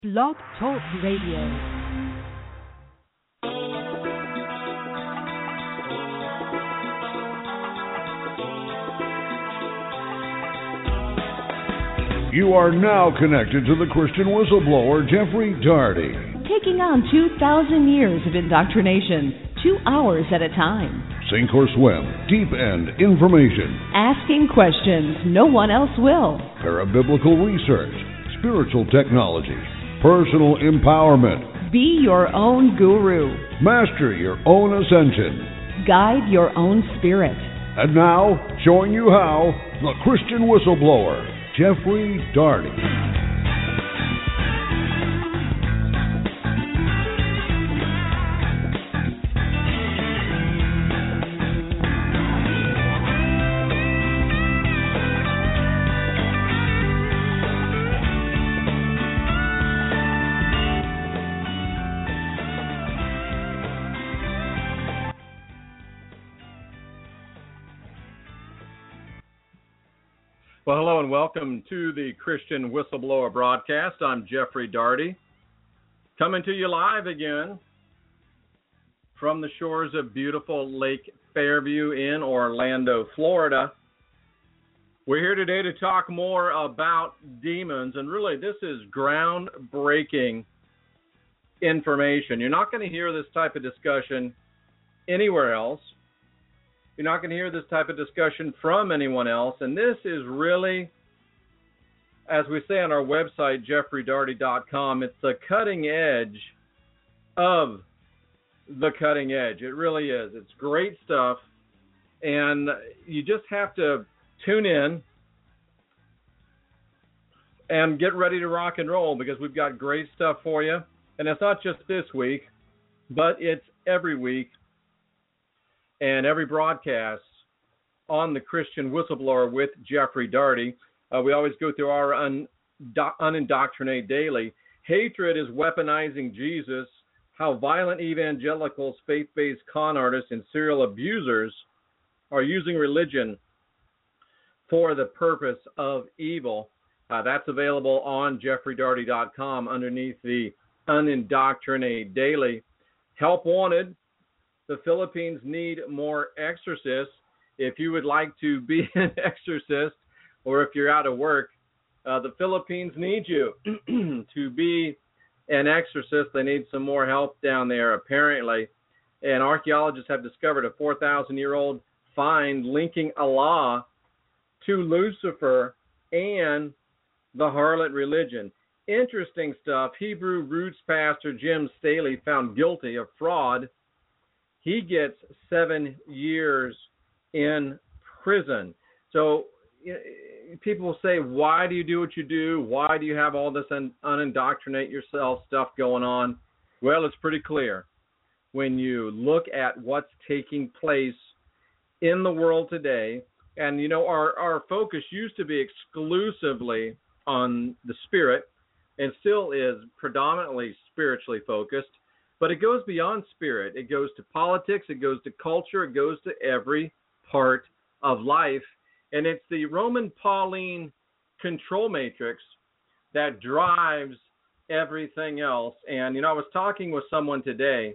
Blog Talk Radio. You are now connected to the Christian whistleblower, Jeffrey Daugherty. Taking on 2,000 years of indoctrination, 2 hours at a time. Sink or swim, deep end information. Asking questions no one else will. Parabiblical research, spiritual technology, personal empowerment. Be your own guru. Master your own ascension. Guide your own spirit. And now, showing you how, the Christian whistleblower, Jeffrey Daugherty. Well, hello and welcome to the Christian Whistleblower broadcast. I'm Jeffrey Daugherty, coming to you live again from the shores of beautiful Lake Fairview in Orlando, Florida. We're here today to talk more about demons, and really this is groundbreaking information. You're not going to hear this type of discussion anywhere else. You're not going to hear this type of discussion from anyone else. And this is really, as we say on our website, jeffreydaugherty.com, it's the cutting edge of the cutting edge. It really is. It's great stuff. And you just have to tune in and get ready to rock and roll, because we've got great stuff for you. And it's not just this week, but it's every week. And every broadcast on the Christian Whistleblower with Jeffrey Daugherty. We always go through our Unindoctrinate Daily. Hatred is weaponizing Jesus, how violent evangelicals, faith-based con artists, and serial abusers are using religion for the purpose of evil. That's available on jeffreydaugherty.com underneath the Unindoctrinate Daily. Help wanted. The Philippines need more exorcists. If you would like to be an exorcist, or if you're out of work, the Philippines need you to be an exorcist. They need some more help down there, apparently. And archaeologists have discovered a 4,000-year-old find linking Allah to Lucifer and the harlot religion. Interesting stuff. Hebrew Roots pastor Jim Staley found guilty of fraud. He gets 7 years in prison. So people will say, why do you do what you do? Why do you have all this unindoctrinate yourself stuff going on? Well, it's pretty clear. When you look at what's taking place in the world today, and, you know, our focus used to be exclusively on the spirit, and still is predominantly spiritually focused. But it goes beyond spirit. It goes to politics. It goes to culture. It goes to every part of life. And it's the Roman Pauline control matrix that drives everything else. And, you know, I was talking with someone today,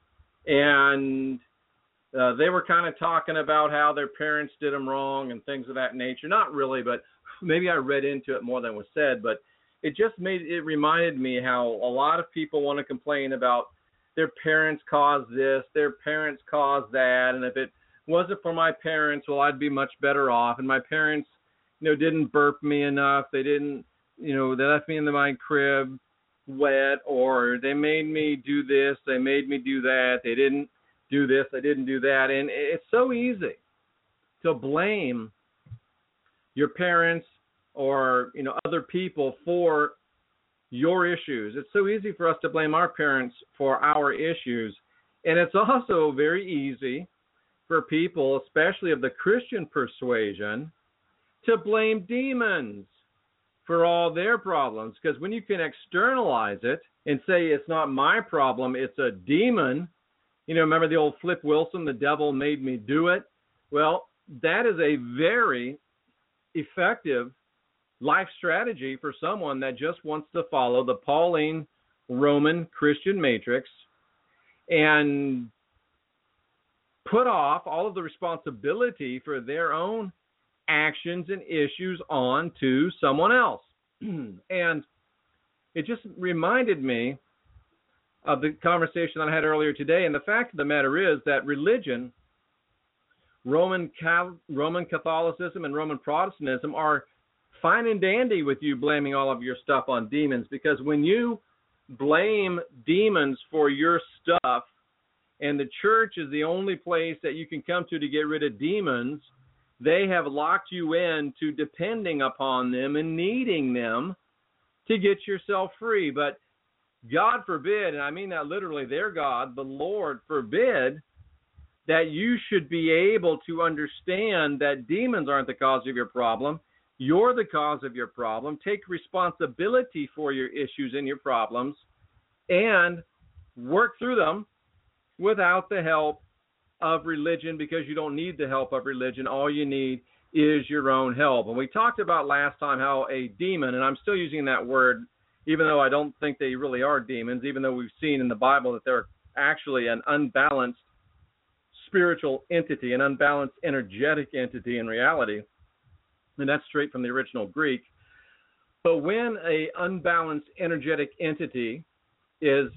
and they were kind of talking about how their parents did them wrong and things of that nature. Not really, but maybe I read into it more than was said. But it reminded me how a lot of people want to complain about their parents caused this, their parents caused that, and if it wasn't for my parents, well, I'd be much better off. And my parents, you know, didn't burp me enough. They didn't, you know, they left me in my crib wet, or they made me do this, they made me do that. They didn't do this, they didn't do that. And it's so easy to blame your parents or, you know, other people for your issues. It's so easy for us to blame our parents for our issues. And it's also very easy for people, especially of the Christian persuasion, to blame demons for all their problems. Because when you can externalize it and say it's not my problem, it's a demon. You know, remember the old Flip Wilson, the devil made me do it? Well, that is a very effective life strategy for someone that just wants to follow the Pauline Roman Christian matrix and put off all of the responsibility for their own actions and issues on to someone else. And it just reminded me of the conversation I had earlier today. And the fact of the matter is that religion, Roman Catholicism and Roman Protestantism are fine and dandy with you blaming all of your stuff on demons, because when you blame demons for your stuff and the church is the only place that you can come to get rid of demons, they have locked you into depending upon them and needing them to get yourself free. But God forbid, and I mean that literally, their God, the Lord, forbid that you should be able to understand that demons aren't the cause of your problem. You're the cause of your problem. Take responsibility for your issues and your problems and work through them without the help of religion, because you don't need the help of religion. All you need is your own help. And we talked about last time how a demon, and I'm still using that word, even though I don't think they really are demons, even though we've seen in the Bible that they're actually an unbalanced spiritual entity, an unbalanced energetic entity in reality. And that's straight from the original Greek. But when an unbalanced energetic entity is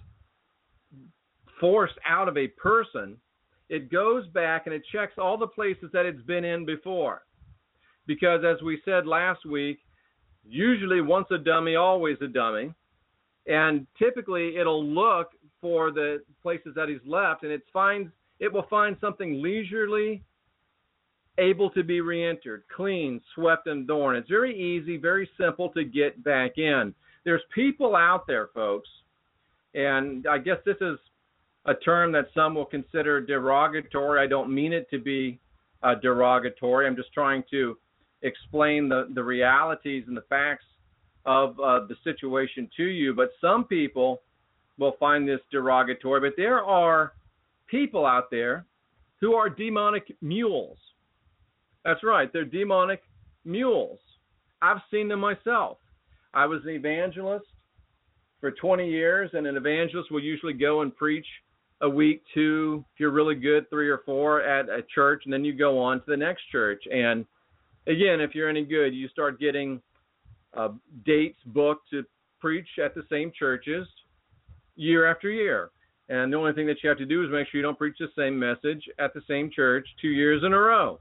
forced out of a person, it goes back and it checks all the places that it's been in before. Because as we said last week, usually once a dummy, always a dummy. And typically it'll look for the places that he's left, and it will find something leisurely, able to be re-entered, clean, swept, and adorned. It's very easy, very simple to get back in. There's people out there, folks, and I guess this is a term that some will consider derogatory. I don't mean it to be derogatory. I'm just trying to explain the realities and the facts of the situation to you. But some people will find this derogatory. But there are people out there who are demonic mules. That's right. They're demonic mules. I've seen them myself. I was an evangelist for 20 years, and an evangelist will usually go and preach a week, 2, if you're really good, 3 or 4 at a church, and then you go on to the next church. And again, if you're any good, you start getting dates booked to preach at the same churches year after year. And the only thing that you have to do is make sure you don't preach the same message at the same church 2 years in a row.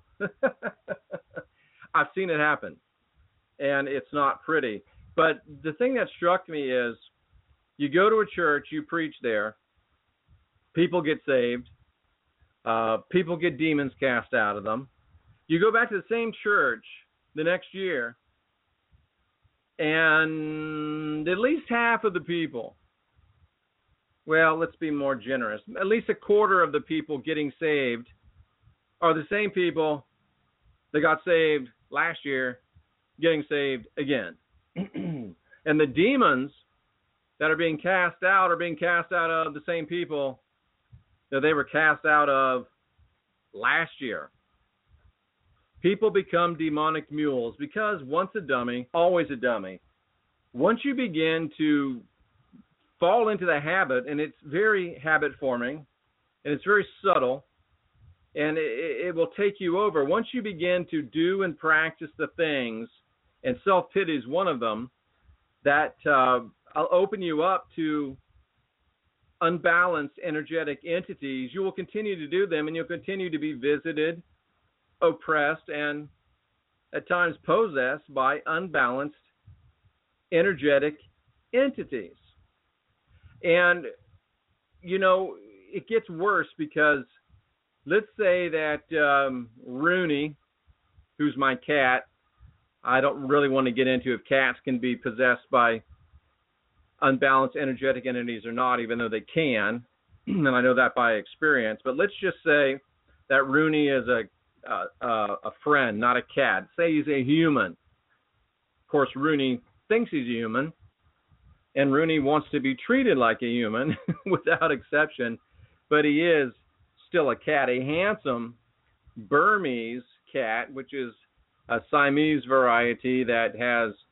I've seen it happen, and it's not pretty. But the thing that struck me is you go to a church, you preach there, people get saved, people get demons cast out of them. You go back to the same church the next year, and at least half of the people, well, let's be more generous, at least a quarter of the people getting saved are the same people that got saved last year getting saved again. And the demons that are being cast out of the same people that they were cast out of last year. People become demonic mules because once a dummy, always a dummy. Once you begin to fall into the habit, and it's very habit forming, and it's very subtle, and it will take you over. Once you begin to do and practice the things, and self-pity is one of them, that I'll open you up to unbalanced energetic entities, you will continue to do them, and you'll continue to be visited, oppressed, and at times possessed by unbalanced energetic entities. And, you know, it gets worse because let's say that Rooney, who's my cat, I don't really want to get into if cats can be possessed by unbalanced energetic entities or not, even though they can, and I know that by experience. But let's just say that Rooney is a friend, not a cat. Say he's a human. Of course, Rooney thinks he's a human, and Rooney wants to be treated like a human without exception, but he is still a cat, a handsome Burmese cat, which is a Siamese variety that has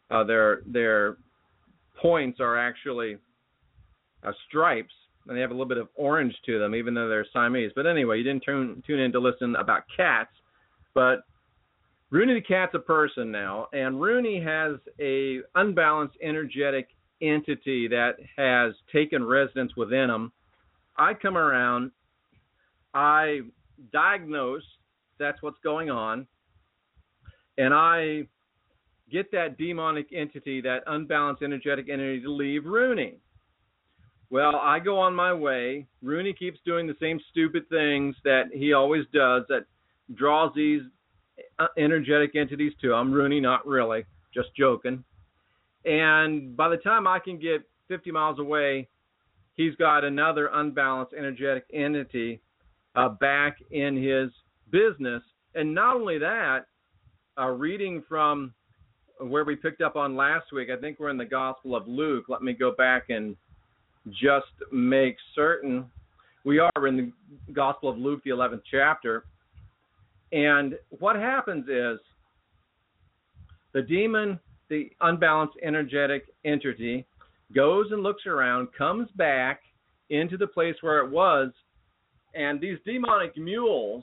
Their points are actually stripes, and they have a little bit of orange to them, even though they're Siamese. But anyway, you didn't tune in to listen about cats, but Rooney the cat's a person now, and Rooney has a unbalanced energetic entity that has taken residence within him. I come around, I diagnose that's what's going on, and I get that demonic entity, that unbalanced energetic entity, to leave Rooney. Well, I go on my way. Rooney keeps doing the same stupid things that he always does, that draws these energetic entities to him. Rooney, not really, just joking. And by the time I can get 50 miles away, he's got another unbalanced energetic entity back in his business. And not only that, reading from where we picked up on last week, I think we're in the Gospel of Luke. Let me go back and just make certain. We are in the Gospel of Luke, the 11th chapter. And what happens is the demon, the unbalanced energetic entity, goes and looks around, comes back into the place where it was, and these demonic mules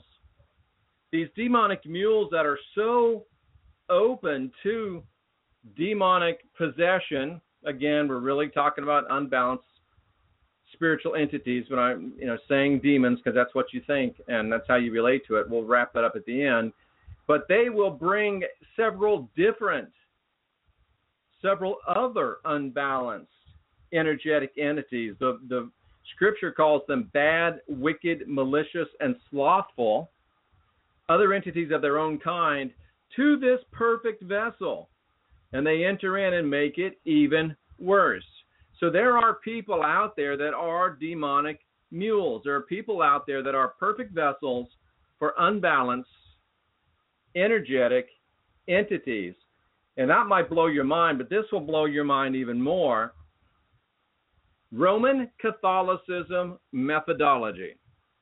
that are so open to demonic possession, again, we're really talking about unbalanced spiritual entities, but I'm saying demons because that's what you think and that's how you relate to it. We'll wrap that up at the end. But they will bring several other unbalanced energetic entities. The scripture calls them bad, wicked, malicious, and slothful, other entities of their own kind, to this perfect vessel. And they enter in and make it even worse. So there are people out there that are demonic mules. There are people out there that are perfect vessels for unbalanced, energetic entities. And that might blow your mind, but this will blow your mind even more. Roman Catholicism methodology.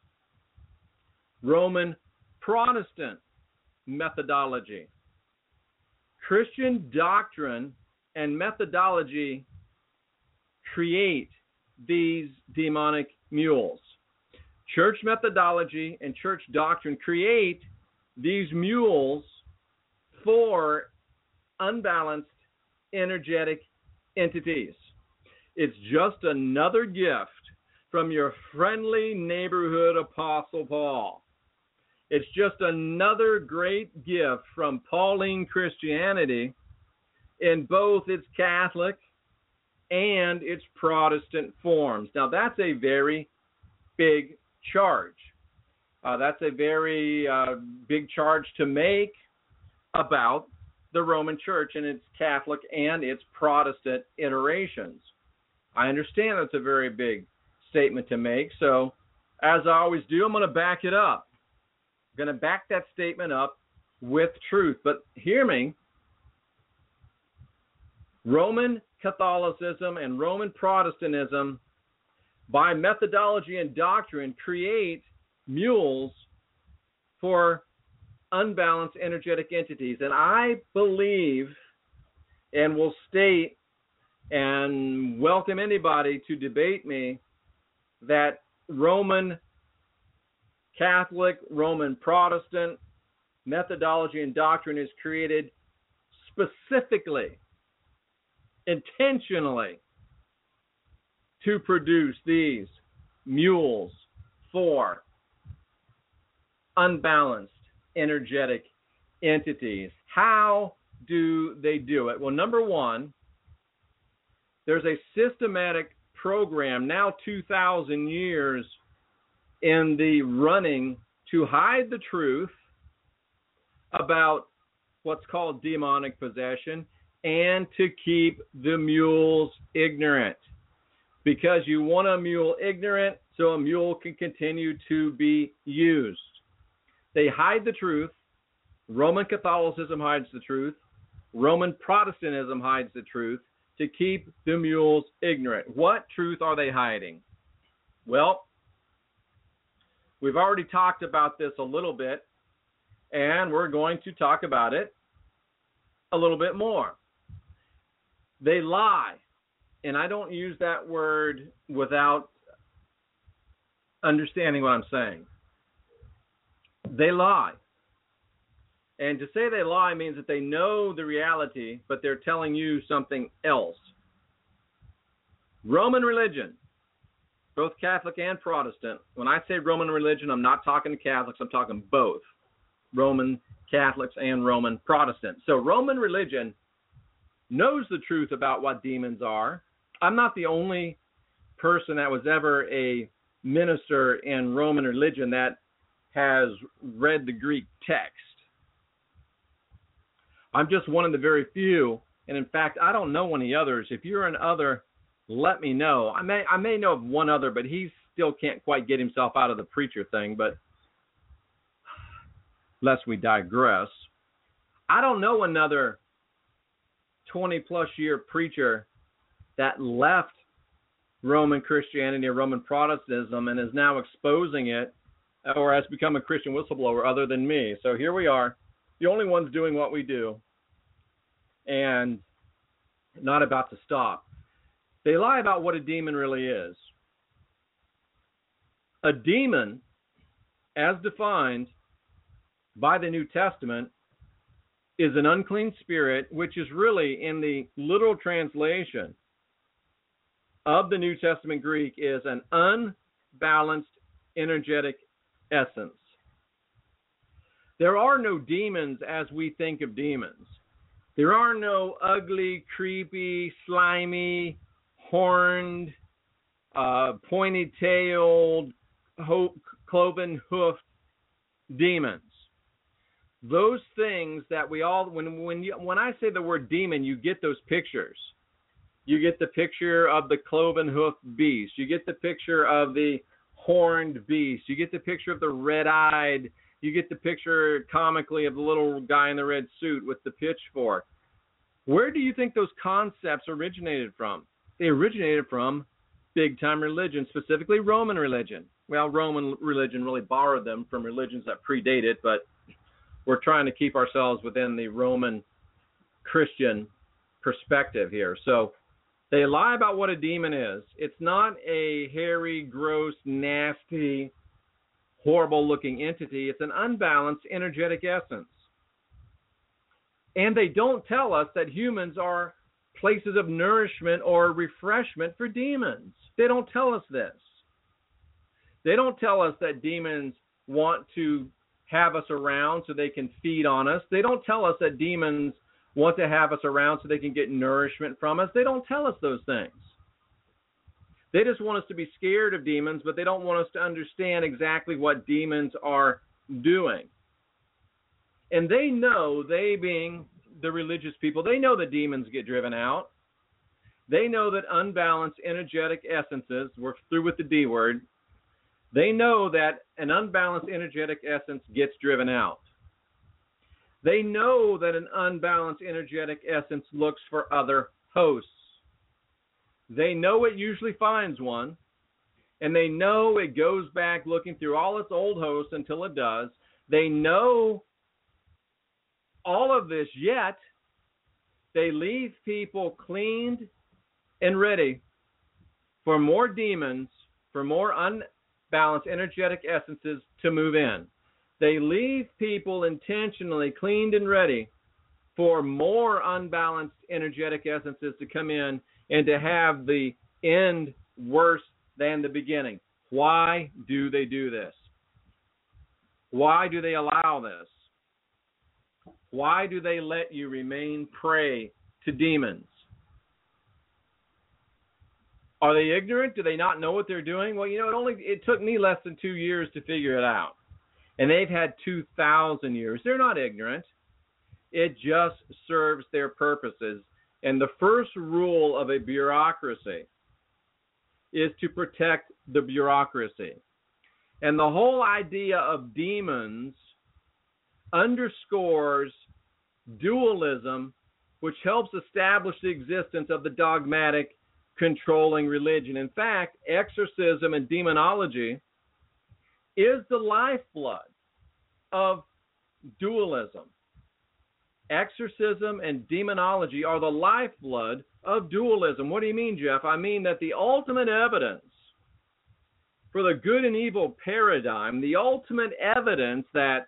Roman Protestant methodology. Christian doctrine and methodology create these demonic mules. Church methodology and church doctrine create these mules for unbalanced energetic entities. It's just another gift from your friendly neighborhood Apostle Paul. It's just another great gift from Pauline Christianity in both its Catholic and its Protestant forms. Now, that's a very big charge. That's a very big charge to make about the Roman Church and its Catholic and its Protestant iterations. I understand that's a very big statement to make, so as I always do, I'm going to back it up. I'm going to back that statement up with truth. But hear me, Roman Catholicism and Roman Protestantism, by methodology and doctrine, create mules for unbalanced energetic entities. And I believe, and will state and welcome anybody to debate me, that Roman Catholic, Roman Protestant methodology and doctrine is created specifically, intentionally, to produce these mules for unbalanced energetic entities. How do they do it? Well, number one, there's a systematic program, now 2,000 years in the running, to hide the truth about what's called demonic possession and to keep the mules ignorant. Because you want a mule ignorant so a mule can continue to be used. They hide the truth. Roman Catholicism hides the truth. Roman Protestantism hides the truth to keep the mules ignorant. What truth are they hiding? Well, we've already talked about this a little bit, and we're going to talk about it a little bit more. They lie. And I don't use that word without understanding what I'm saying. They lie. And to say they lie means that they know the reality, but they're telling you something else. Roman religion, both Catholic and Protestant. When I say Roman religion, I'm not talking to Catholics, I'm talking both. Roman Catholics and Roman Protestants. So Roman religion knows the truth about what demons are. I'm not the only person that was ever a minister in Roman religion that has read the Greek text. I'm just one of the very few, and in fact, I don't know any others. If you're an other, let me know. I may know of one other, but he still can't quite get himself out of the preacher thing, but lest we digress. I don't know another 20-plus year preacher that left Roman Christianity or Roman Protestantism and is now exposing it or has become a Christian whistleblower other than me. So here we are, the only ones doing what we do and not about to stop. They lie about what a demon really is. A demon, as defined by the New Testament, is an unclean spirit, which is really, in the literal translation of the New Testament Greek, is an unbalanced energetic essence. There are no demons as we think of demons. There are no ugly, creepy, slimy, horned, pointy-tailed, cloven-hoofed demons. Those things that we all, when I say the word demon, you get those pictures. You get the picture of the cloven-hoofed beast. You get the picture of the horned beast. You get the picture of the red-eyed. You get the picture comically of the little guy in the red suit with the pitchfork. Where do you think those concepts originated from? They originated from big-time religion, specifically Roman religion. Well, Roman religion really borrowed them from religions that predate it, but we're trying to keep ourselves within the Roman Christian perspective here. So they lie about what a demon is. It's not a hairy, gross, nasty, horrible-looking entity. It's an unbalanced, energetic essence. And they don't tell us that humans are places of nourishment or refreshment for demons. They don't tell us this. They don't tell us that demons want to have us around so they can feed on us. They don't tell us that demons want to have us around so they can get nourishment from us. They don't tell us those things. They just want us to be scared of demons, but they don't want us to understand exactly what demons are doing. And they know, they being the religious people, they know that demons get driven out. They know that unbalanced energetic essences, we're through with the D word, they know that an unbalanced energetic essence gets driven out. They know that an unbalanced energetic essence looks for other hosts. They know it usually finds one, and they know it goes back looking through all its old hosts until it does. They know all of this, yet they leave people cleaned and ready for more demons, for more unbalanced energetic essences to move in. They leave people intentionally cleaned and ready for more unbalanced energetic essences to come in and to have the end worse than the beginning. Why do they do this? Why do they allow this? Why do they let you remain prey to demons? Are they ignorant? Do they not know what they're doing? Well, it took me less than 2 years to figure it out. And they've had 2,000 years. They're not ignorant. It just serves their purposes. And the first rule of a bureaucracy is to protect the bureaucracy. And the whole idea of demons underscores dualism, which helps establish the existence of the dogmatic controlling religion. In fact, exorcism and demonology is the lifeblood of dualism. exorcism and demonology are the lifeblood of dualism. What do you mean, Jeff? I mean that the ultimate evidence for the good and evil paradigm, the ultimate evidence that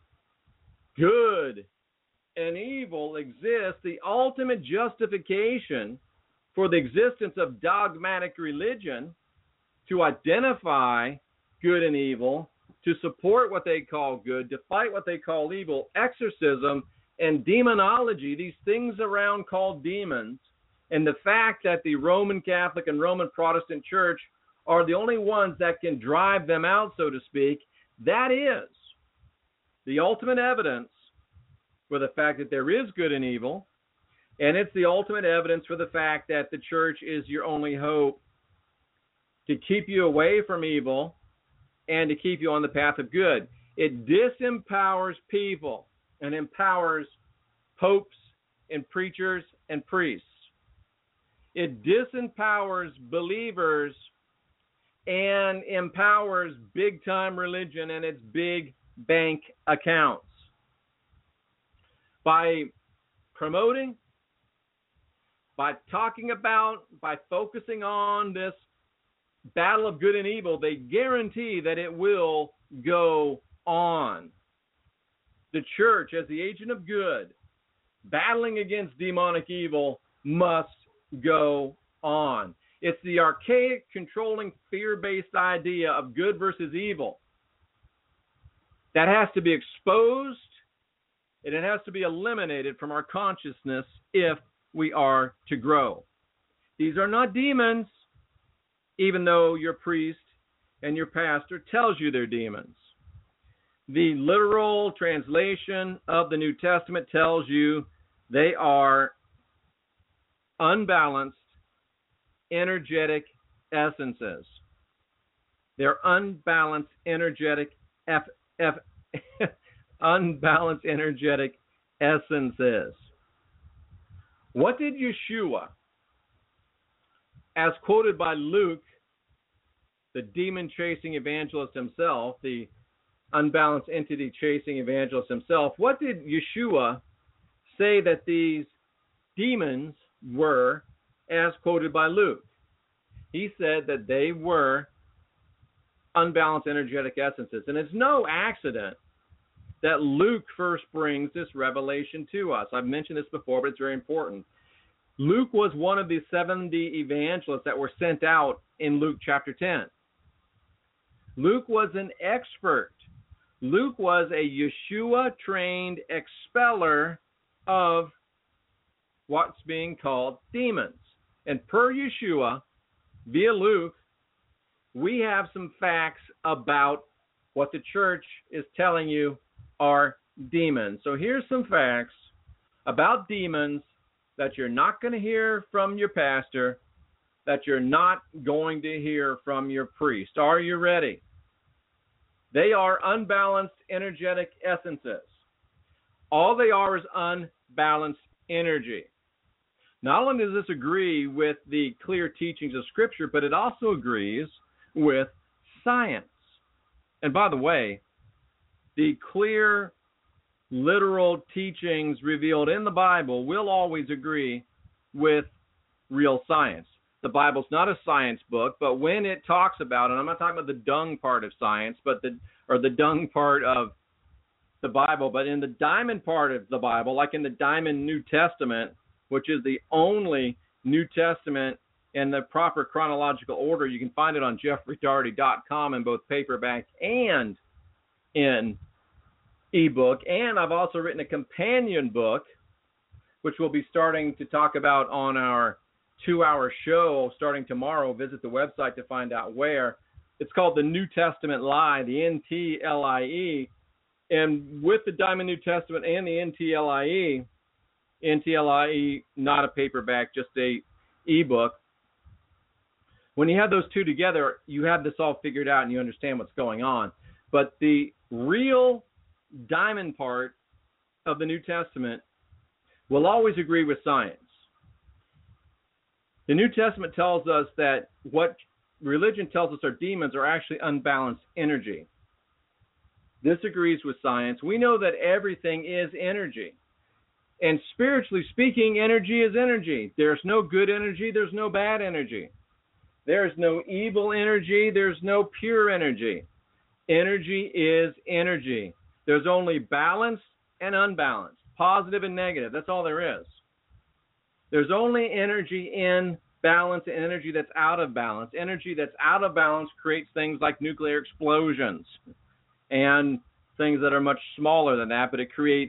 good and evil exist, the ultimate justification for the existence of dogmatic religion to identify good and evil, to support what they call good, to fight what they call evil, exorcism and demonology, these things around called demons, and the fact that the Roman Catholic and Roman Protestant Church are the only ones that can drive them out, so to speak, that is the ultimate evidence for the fact that there is good and evil, and it's the ultimate evidence for the fact that the church is your only hope to keep you away from evil and to keep you on the path of good. It disempowers people and empowers popes and preachers and priests. It disempowers believers and empowers big-time religion and its big bank accounts. By promoting, by talking about, by focusing on this battle of good and evil, they guarantee that it will go on. The church, as the agent of good, battling against demonic evil, must go on. It's the archaic, controlling, fear-based idea of good versus evil that has to be exposed, and it has to be eliminated from our consciousness if we are to grow. These are not demons, even though your priest and your pastor tells you they're demons. The literal translation of the New Testament tells you they are unbalanced, energetic essences. They're unbalanced, energetic unbalanced, energetic essences. What did Yeshua, as quoted by Luke, the demon-chasing evangelist himself, the unbalanced entity-chasing evangelist himself, what did Yeshua say that these demons were, as quoted by Luke? He said that they were unbalanced, energetic essences. And it's no accident that Luke first brings this revelation to us. I've mentioned this before, but it's very important. Luke was one of the 70 evangelists that were sent out in Luke chapter 10. Luke was an expert. Luke was a Yeshua-trained expeller of what's being called demons. And per Yeshua, via Luke, we have some facts about what the church is telling you are demons. So here's some facts about demons that you're not going to hear from your pastor, that you're not going to hear from your priest. Are you ready? They are unbalanced, energetic essences. All they are is unbalanced energy. Not only does this agree with the clear teachings of Scripture, but it also agrees with science. And by the way, the clear, literal teachings revealed in the Bible will always agree with real science. The Bible's not a science book, but when it talks about, and I'm not talking about the dung part of science, but the dung part of the Bible, but in the diamond part of the Bible, like in the Diamond New Testament, which is the only New Testament in the proper chronological order, you can find it on jeffreydarty.com in both paperback and in ebook. And I've also written a companion book, which we'll be starting to talk about on our 2-hour show starting tomorrow. Visit the website to find out where. It's called The New Testament Lie, the NTLIE. And with the Diamond New Testament and the NTLIE, not a paperback, just a ebook. When you have those two together, you have this all figured out and you understand what's going on. But the real diamond part of the New Testament will always agree with science. The New Testament tells us that what religion tells us are demons are actually unbalanced energy. This agrees with science. We know that everything is energy. And spiritually speaking, energy is energy. There's no good energy. There's no bad energy. There's no evil energy. There's no pure energy. Energy is energy. There's only balance and unbalance, positive and negative. That's all there is. There's only energy in balance and energy that's out of balance. Energy that's out of balance creates things like nuclear explosions and things that are much smaller than that, but it creates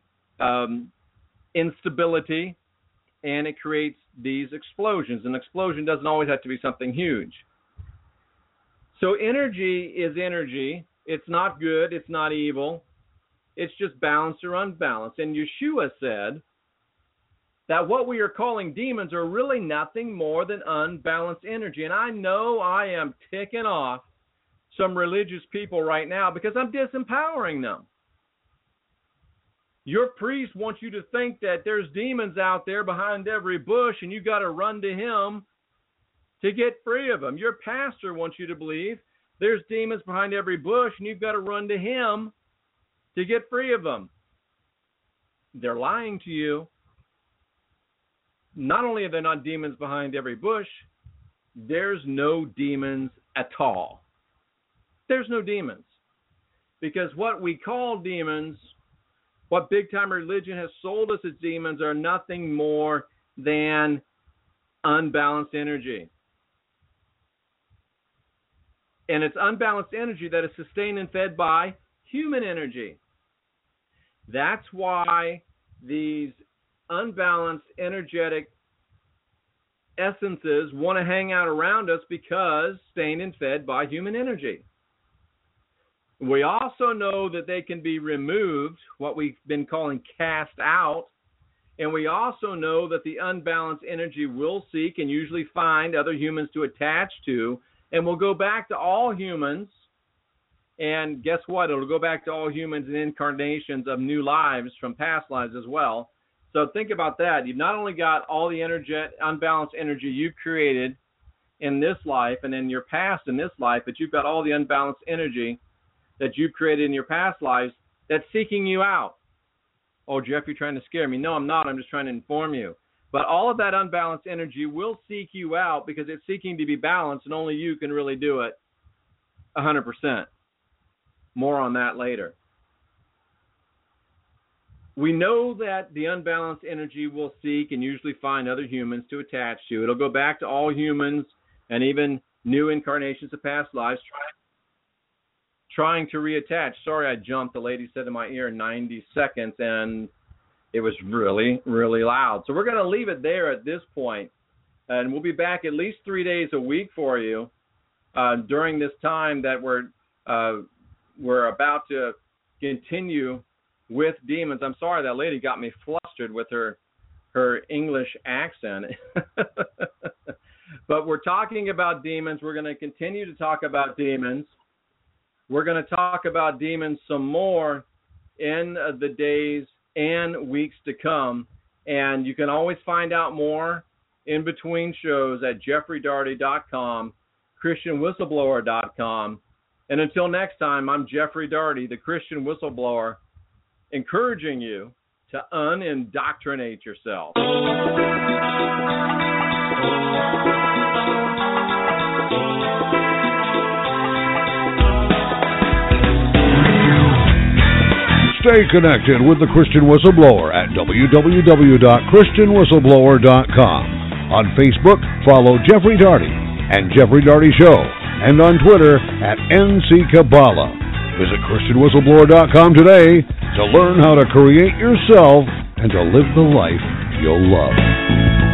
instability, and it creates these explosions. An explosion doesn't always have to be something huge. So energy is energy. It's not good. It's not evil. It's just balanced or unbalanced. And Yeshua said that what we are calling demons are really nothing more than unbalanced energy. And I know I am ticking off some religious people right now because I'm disempowering them. Your priest wants you to think that there's demons out there behind every bush and you got to run to him to get free of them. Your pastor wants you to believe there's demons behind every bush and you've got to run to him to get free of them. They're lying to you. Not only are there not demons behind every bush, there's no demons at all. There's no demons. Because what we call demons, what big-time religion has sold us as demons, are nothing more than unbalanced energy. And it's unbalanced energy that is sustained and fed by human energy. That's why these unbalanced energetic essences want to hang out around us, because sustained and fed by human energy. We also know that they can be removed, what we've been calling cast out. And we also know that the unbalanced energy will seek and usually find other humans to attach to, and will go back to all humans. And guess what? It'll go back to all humans in incarnations of new lives from past lives as well. So think about that. You've not only got all the unbalanced energy you've created in this life and in your past in this life, but you've got all the unbalanced energy that you've created in your past lives that's seeking you out. Oh, Jeff, you're trying to scare me. No, I'm not. I'm just trying to inform you. But all of that unbalanced energy will seek you out because it's seeking to be balanced, and only you can really do it 100%. More on that later. We know that the unbalanced energy will seek and usually find other humans to attach to. It'll go back to all humans and even new incarnations of past lives trying to reattach. Sorry, I jumped. The lady said in my ear 90 seconds, and it was really, really loud. So we're going to leave it there at this point, and we'll be back at least 3 days a week for you during this time that we're about to continue with demons. I'm sorry, that lady got me flustered with her English accent. But we're talking about demons. We're going to continue to talk about demons. We're going to talk about demons some more in the days and weeks to come. And you can always find out more in between shows at jeffreydarty.com, christianwhistleblower.com. And until next time, I'm Jeffrey Darty, the Christian Whistleblower, encouraging you to unindoctrinate yourself. Stay connected with the Christian Whistleblower at www.christianwhistleblower.com. On Facebook, follow Jeffrey Darty and Jeffrey Darty Show, and on Twitter at NCKabbalah. Visit ChristianWhistleBlower.com today to learn how to create yourself and to live the life you'll love.